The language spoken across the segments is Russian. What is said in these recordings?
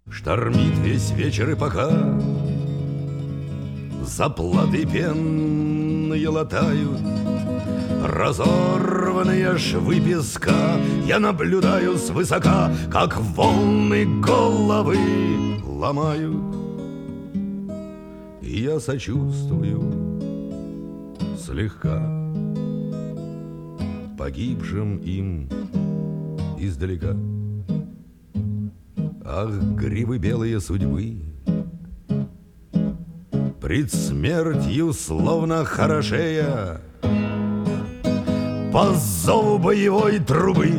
Штормит весь вечер, и пока заплаты пенные латают разорванные швы песка, я наблюдаю свысока, как волны головы ломают. И я сочувствую слегка погибшим им издалека. Ах, гривы белые судьбы, пред смертью словно хорошея, по зову боевой трубы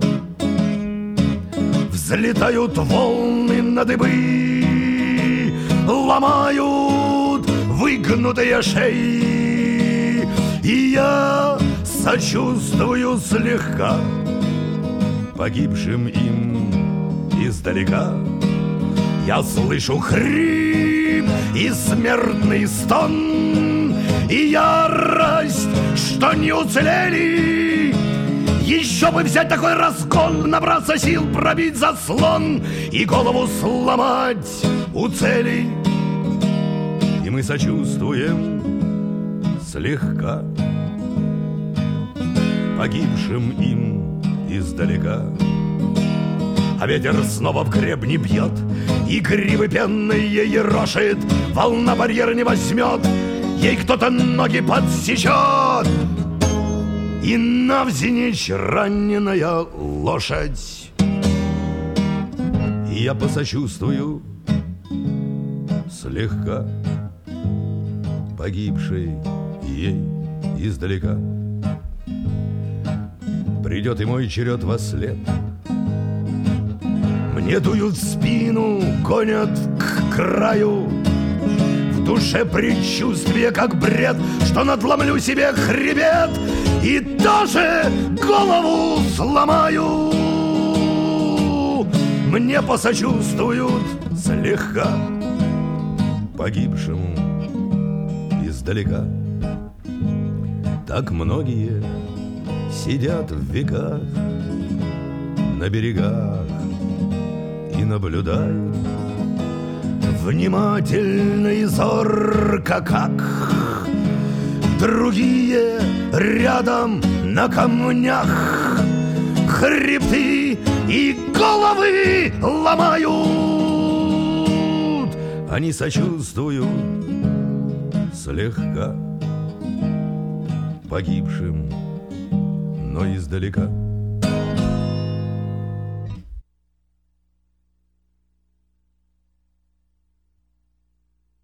взлетают волны на дыбы, ломают выгнутые шеи. И я сочувствую слегка погибшим им издалека. Я слышу хрип и смертный стон, и ярость, что не уцелели. Еще бы взять такой разгон, набраться сил, пробить заслон и голову сломать у цели. И мы сочувствуем слегка погибшим им издалека. А ветер снова в гребни бьет, и гривы пенные ерошит, волна барьер не возьмет, ей кто-то ноги подсечет, и навзничь раненая лошадь. И я посочувствую слегка погибшей ей издалека. Придет и мой черед вослед, мне дуют в спину, гонят к краю. В душе предчувствие, как бред, что надломлю себе хребет и тоже голову сломаю. Мне посочувствуют слегка погибшему издалека. Так многие сидят в веках на берегах и наблюдают внимательно и зорко, как другие рядом на камнях хребты и головы ломают. Они сочувствуют слегка погибшим, но издалека.